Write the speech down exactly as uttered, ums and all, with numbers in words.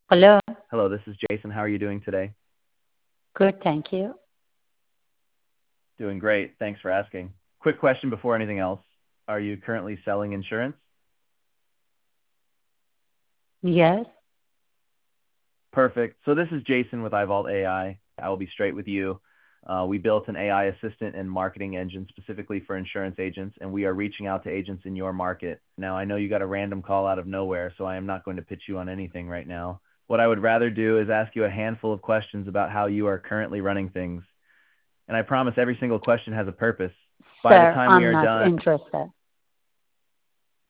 Hello. Hello, this is Jason. How are you doing today? Good, thank you. Doing great. Thanks for asking. Quick question before anything else. Are you currently selling insurance? Yes. Perfect. So this is Jason with iVault A I. I I will be straight with you. Uh, we built an A I assistant and marketing engine specifically for insurance agents, and we are reaching out to agents in your market. Now, I know you got a random call out of nowhere, so I am not going to pitch you on anything right now. What I would rather do is ask you a handful of questions about how you are currently running things. And I promise every single question has a purpose. By the Sir, time we I'm are not done, interested.